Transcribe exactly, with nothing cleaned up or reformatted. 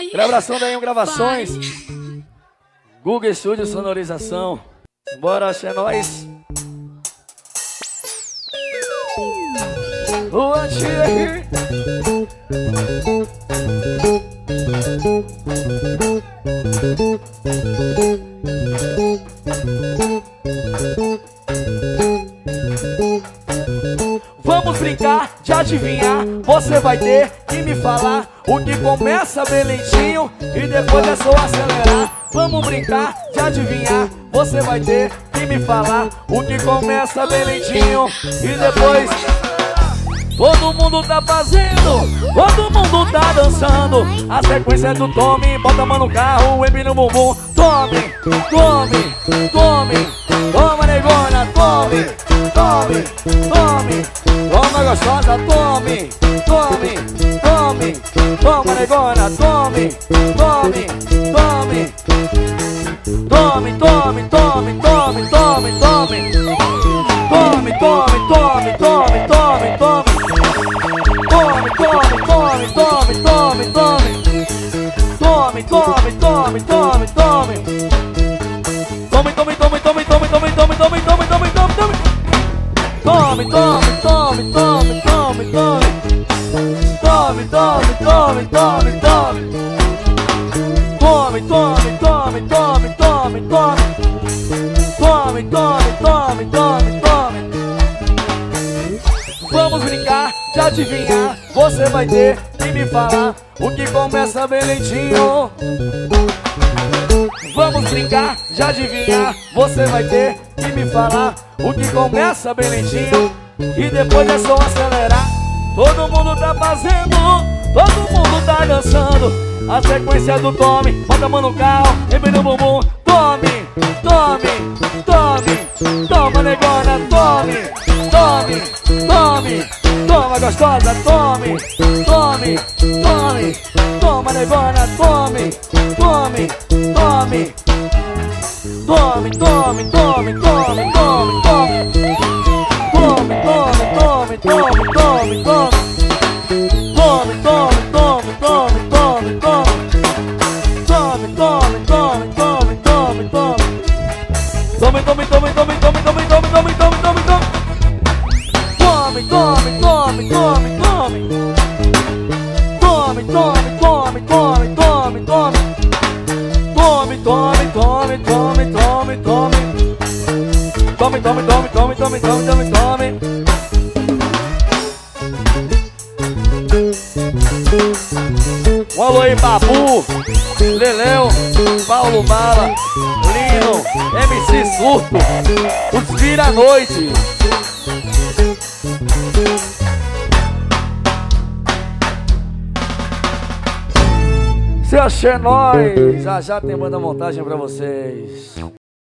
Gravação da Em Gravações. Google Studio Sonorização. Bora, é nóis. O antigo. Vamos brincar de adivinhar. Você vai ter que me falar o que começa bem lentinho e depois é só acelerar. Vamos brincar de adivinhar. Você vai ter que me falar o que começa bem lentinho e depois todo mundo tá fazendo, todo mundo tá dançando. A sequência é do Tome, bota a mão no carro, embi no bumbum. Tome, tome, tome, toma negona, tome, tome, tome, toma gostosa, tome, tome, tome, toma negona, tome, tome, tome, tome, tome, tome, tome, tome, tome, tome, tome, tome, tome, tome, tome. Tome, tome, tome, tome, tome, tome. Tome, tome, tome, tome, tome. Tome, tome, tome, tome, tome, tome, tome, tome, tome, tome, tome, tome. Tome, tome, tome, tome, tome, tome. Tome, tome, tome, tome, tome. Tome, tome, tome, tome, tome, tome. Tome, tome, tome, tome, tome. Vamos brincar de adivinhar. Você vai ter que me falar o que começa bem lentinho. Vamos brincar de adivinhar. Você vai ter que me falar o que começa bem lentinho e depois é só acelerar. Todo mundo tá fazendo, todo mundo tá dançando. A sequência do Tome, bota a mão no carro, embi no bumbum. Tome, tome, tome, toma negona, tome, tome, tome, toma gostosa, tome, tome, tome, toma negona, tome, tome, tome, tome, tome, tome, tome, tome, tome, tome, tome, tome, tome, tome, tome. Tome, tome, tome, tome, tome, tome. Tome, tome, tome, tome, tome, tome. Tome, tome, tome, tome, tome, tome, tome, tome, tome, tome, tome. Tome, tome, tome, tome, tome. Tome, tome, tome, tome, tome, tome. Tome, tome, tome, tome, tome, tome. Tome, tome, tome, tome, tome, tome, tome, tome. Um alô aí, Babu, Leléo, Paulo Bala, Lino, M C Surto, os Vira Noite. Se achei nós, já já tem banda montagem pra vocês.